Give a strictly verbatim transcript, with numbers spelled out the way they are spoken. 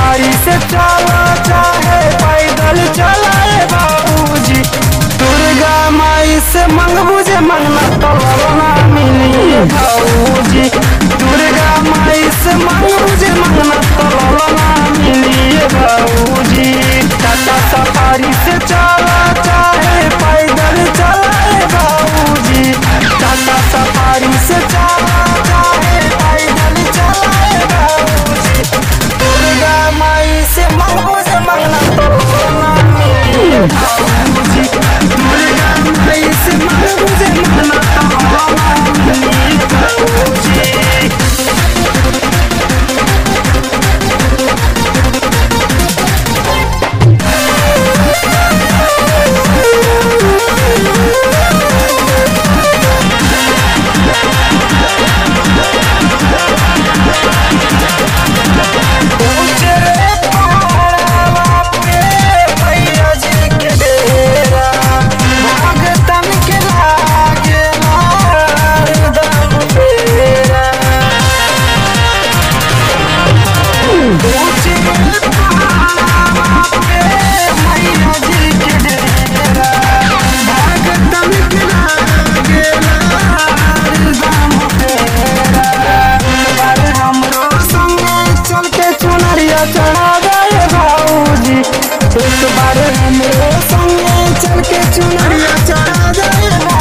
Safari से चला चाहे पैदल चलाए बाबूजी। दुर्गा माई से मंगबू जे मंगना तो ललना मिली बाबूजी। दुर्गा माई से मंगबू जे मंगना तो ललना मिली बाबूजी। टाटा सफारी से चला चाहे पैदल चलाए बाबूजी। टाटा सफारी से चला चाहे पैदल चलाए बाबूजी। दुर्गा माई से मंगबू जे मंगना तो ललना मिली बाबूजी। दुर्गा माई से मंगबू जे मंगना तो ललना मिली बाबूजी। चढ़ा गए बाबूजी एक बार हमरे संगे चल के चुनरिया चढ़ा गए।